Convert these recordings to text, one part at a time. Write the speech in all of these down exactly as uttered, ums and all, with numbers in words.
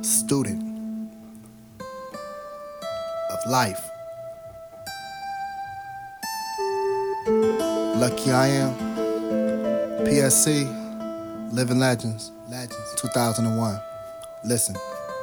student of life. Lucky I am. P S C, Living Legends, Legends, two thousand one. Listen.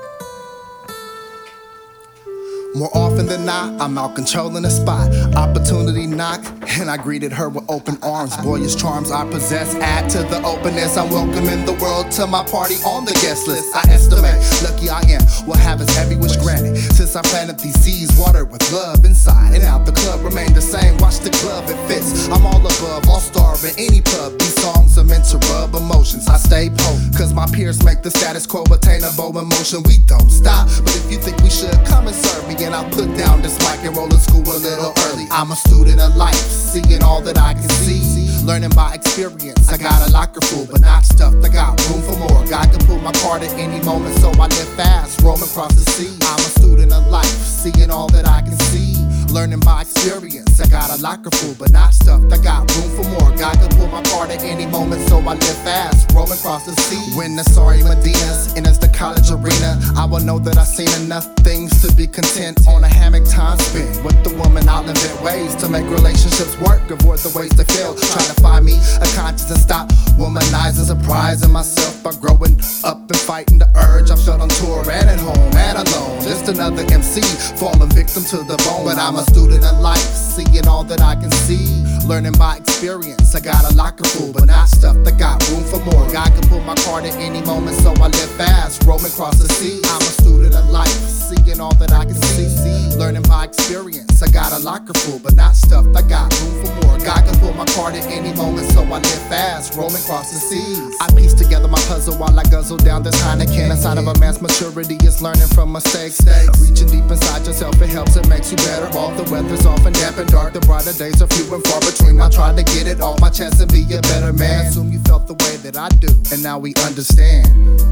More often than not, I'm out controlling the spot. Opportunity knock, and I greeted her with open arms. Boyish charms I possess add to the openness. I'm welcoming the world to my party on the guest list. I estimate, lucky I am, will have its every wish granted. Since I planted these seeds, watered with love inside and out. The club remained the same, watch the glove, it fits. I'm all above, all star in any pub. These songs are meant to rub emotions. I stay potent, cause my peers make the status quo attainable in motion. We don't stop, but if you think we should, come and serve me. And I'll put down this mic and roll to school a little early. I'm a student of life, seeing all that I can see. Learning by experience, I got a locker full, but not stuffed. I got room for more. God can pull my card at any moment, so I live fast, roaming across the sea. I'm a student of life, seeing all that I can see. Learning by experience, I got a locker full, but not stuffed. I got room for more. God can pull my card at any moment, so I live fast, roaming across the sea. When the sorry Medinas enters the college arena, I will know that I've seen enough things to be content. On a hammock, time spent with the woman, I'll invent ways to make relationships work, avoid the ways they fail. Trying to find me a conscience and stop womanizing, surprising myself by growing up and fighting the urge I felt on tour and at home and alone. Just another M C falling victim to the bone, but I'm a student of life, seeing all that I can see. Learning by experience, I got a locker full, but not stuffed. I got room for more. God can pull my card at any moment, so I live fast, roaming across the sea. I'm a student of life, seeing all that I can see. Learning by experience, I got a locker full, but not stuffed. I got room for more. God can pull my card at any moment, so I live fast, roaming across the seas. I piece together my puzzle while I guzzle down this Heineken. A sign of a man's maturity is learning from mistakes. Reaching deep inside yourself, it helps, it makes you better. All the weather's often damp and dark, the brighter days are few and far between. I try to get it off my chest and be a better man. Assume you felt the way that I do, and now we understand.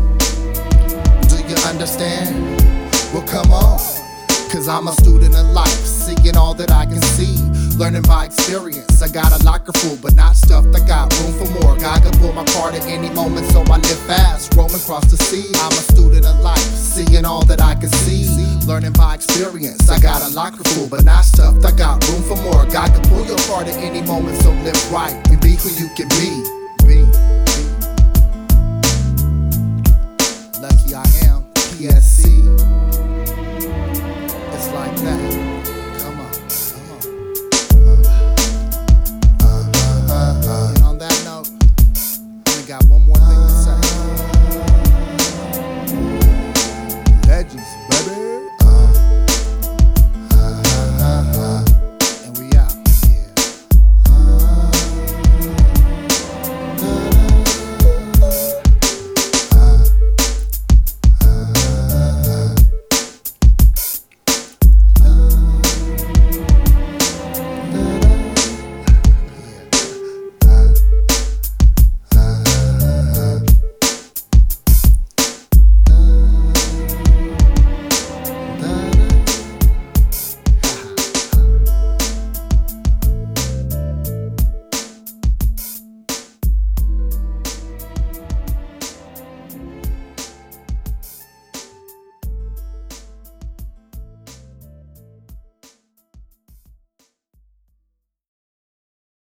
Do you understand? Well, come on, cause I'm a student of life, seeing all that I can see. Learning by experience, I got a locker full, but not stuffed. I got room for more. God can pull my card at any moment, so I live fast, roaming across the sea. I'm a student of life, seeing all that I can see. Learning by experience, I got a locker full, but not stuffed. I got room for more. God can pull your card at any moment, so live right and be who you can be. Be. Lucky I am, P S C. It's like that. Come on, come on. Uh, uh, uh, uh. And on that note, I only got one more thing.